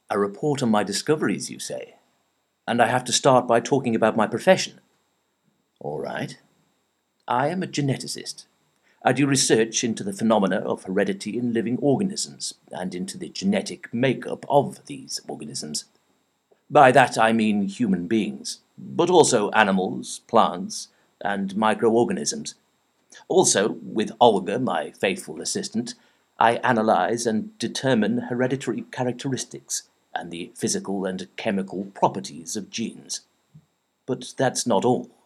A report on my discoveries, you say? And I have to start by talking about my profession. All right. I am a geneticist. I do research into the phenomena of heredity in living organisms and into the genetic makeup of these organisms. By that I mean human beings, but also animals, plants, and microorganisms. Also, with Olga, my faithful assistant, I analyze and determine hereditary characteristics and the physical and chemical properties of genes. But that's not all.